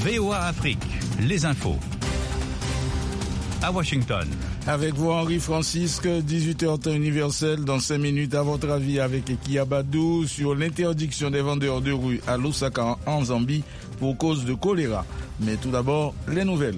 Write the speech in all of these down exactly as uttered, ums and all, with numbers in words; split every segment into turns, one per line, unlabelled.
V O A Afrique, les infos. À Washington.
Avec vous, Henri Francisque, dix-huit heures temps universel. Dans cinq minutes, à votre avis, avec Eki Abadou, sur l'interdiction des vendeurs de rue à Lusaka, en Zambie, pour cause de choléra. Mais tout d'abord, les nouvelles.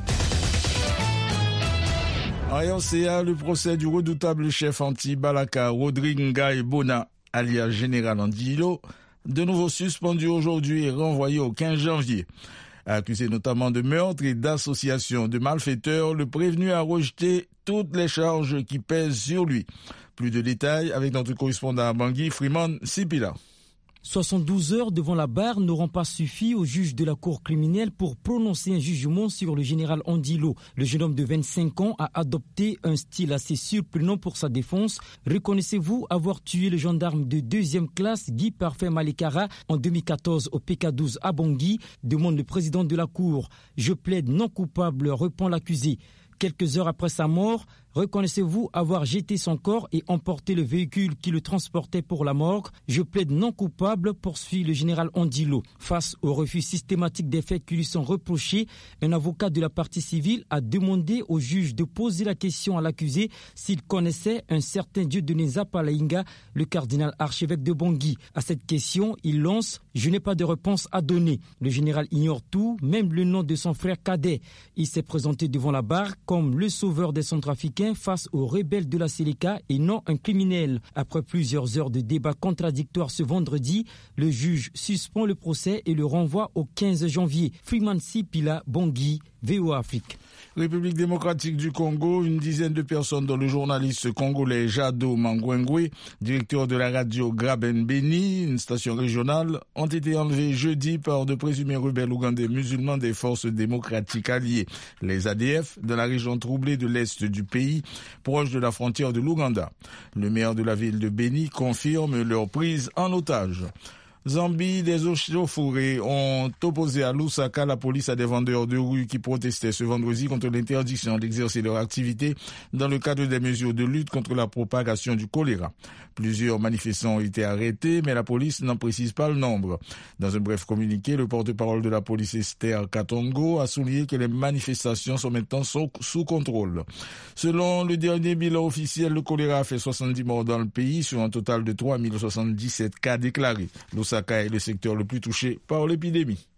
En R C A, le procès du redoutable chef anti-Balaka, Rodrigue Ngaï Bona, alias Général Andilo, de nouveau suspendu aujourd'hui et renvoyé au quinze janvier. Accusé notamment de meurtre et d'association de malfaiteurs, le prévenu a rejeté toutes les charges qui pèsent sur lui. Plus de détails avec notre correspondant à Bangui, Freeman Sipila.
soixante-douze heures devant la barre n'auront pas suffi au juge de la cour criminelle pour prononcer un jugement sur le général Andilo. Le jeune homme de vingt-cinq ans a adopté un style assez surprenant pour sa défense. Reconnaissez-vous avoir tué le gendarme de deuxième classe Guy Parfait Malekara en deux mille quatorze au P K douze à Bangui, demande le président de la cour. Je plaide non coupable, répond l'accusé. Quelques heures après sa mort, reconnaissez-vous avoir jeté son corps et emporté le véhicule qui le transportait pour la morgue? Je plaide non coupable, poursuit le général Andilo. Face au refus systématique des faits qui lui sont reprochés, un avocat de la partie civile a demandé au juge de poser la question à l'accusé s'il connaissait un certain Dieudonné Zapalainga, le cardinal archevêque de Bangui. À cette question, il lance « Je n'ai pas de réponse à donner ». Le général ignore tout, même le nom de son frère cadet. Il s'est présenté devant la barre comme le sauveur des Centrafricains face aux rebelles de la Séléka et non un criminel. Après plusieurs heures de débats contradictoires ce vendredi, le juge suspend le procès et le renvoie au quinze janvier. Freeman Sipila, Bangui, V O A Afrique.
République démocratique du Congo, une dizaine de personnes dont le journaliste congolais Jado Mangwengwe, directeur de la radio Graben Beni, une station régionale, ont été enlevés jeudi par de présumés rebelles ougandais musulmans des forces démocratiques alliées, les A D F, dans la région troublée de l'est du pays, proche de la frontière de l'Ouganda. Le maire de la ville de Beni confirme leur prise en otage. Zambie, des échauffourées ont opposé à Lusaka la police à des vendeurs de rue qui protestaient ce vendredi contre l'interdiction d'exercer leur activité dans le cadre des mesures de lutte contre la propagation du choléra. Plusieurs manifestants ont été arrêtés, mais la police n'en précise pas le nombre. Dans un bref communiqué, le porte-parole de la police Esther Katongo a souligné que les manifestations sont maintenant sous contrôle. Selon le dernier bilan officiel, le choléra a fait soixante-dix morts dans le pays sur un total de trois mille soixante-dix-sept cas déclarés. Lusaka est le secteur le plus touché par l'épidémie.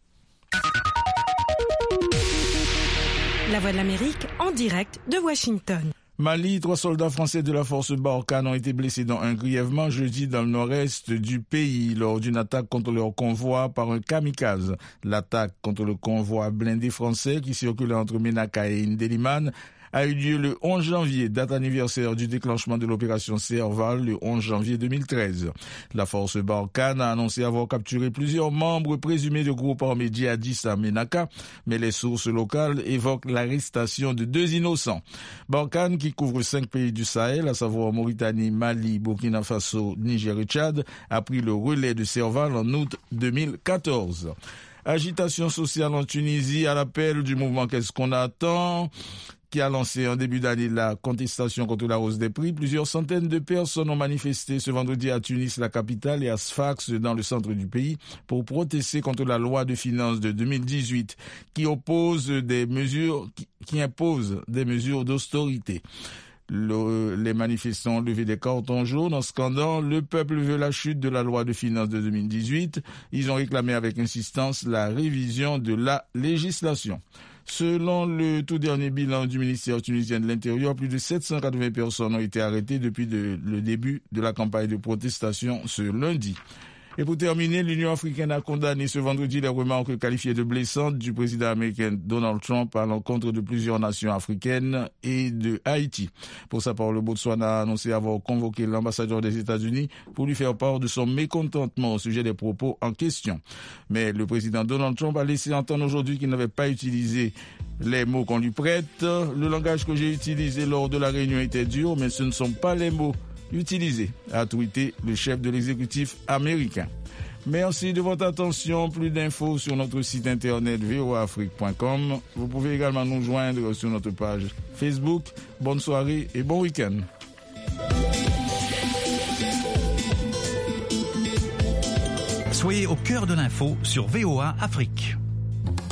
La Voix de l'Amérique en direct de Washington.
Mali, trois soldats français de la force Barkhane ont été blessés dans un grièvement jeudi dans le nord-est du pays lors d'une attaque contre leur convoi par un kamikaze. L'attaque contre le convoi blindé français qui circulait entre Menaka et Indeliman a eu lieu le onze janvier, date anniversaire du déclenchement de l'opération Serval le onze janvier deux mille treize. La force Barkhane a annoncé avoir capturé plusieurs membres présumés de groupes armés djihadistes à Menaka, mais les sources locales évoquent l'arrestation de deux innocents. Barkhane, qui couvre cinq pays du Sahel, à savoir Mauritanie, Mali, Burkina Faso, Niger et Tchad, a pris le relais de Serval en août deux mille quatorze. Agitation sociale en Tunisie à l'appel du mouvement Qu'est-ce qu'on attend, qui a lancé en début d'année la contestation contre la hausse des prix. Plusieurs centaines de personnes ont manifesté ce vendredi à Tunis, la capitale, et à Sfax, dans le centre du pays, pour protester contre la loi de finances de deux mille dix-huit, qui oppose des mesures, qui, qui impose des mesures d'austérité. Le, les manifestants ont levé des cartons jaunes en scandant « Le peuple veut la chute de la loi de finances de deux mille dix-huit ». Ils ont réclamé avec insistance la révision de la législation. Selon le tout dernier bilan du ministère tunisien de l'Intérieur, plus de sept cent quatre-vingts personnes ont été arrêtées depuis de, le début de la campagne de protestation ce lundi. Et pour terminer, l'Union africaine a condamné ce vendredi les remarques qualifiées de blessantes du président américain Donald Trump à l'encontre de plusieurs nations africaines et de Haïti. Pour sa part, le Botswana a annoncé avoir convoqué l'ambassadeur des États-Unis pour lui faire part de son mécontentement au sujet des propos en question. Mais le président Donald Trump a laissé entendre aujourd'hui qu'il n'avait pas utilisé les mots qu'on lui prête. Le langage que j'ai utilisé lors de la réunion était dur, mais ce ne sont pas les mots utilisés, a tweeté le chef de l'exécutif américain. Merci de votre attention. Plus d'infos sur notre site internet v o a afrique point com. Vous pouvez également nous joindre sur notre page Facebook. Bonne soirée et bon week-end.
Soyez au cœur de l'info sur V O A Afrique.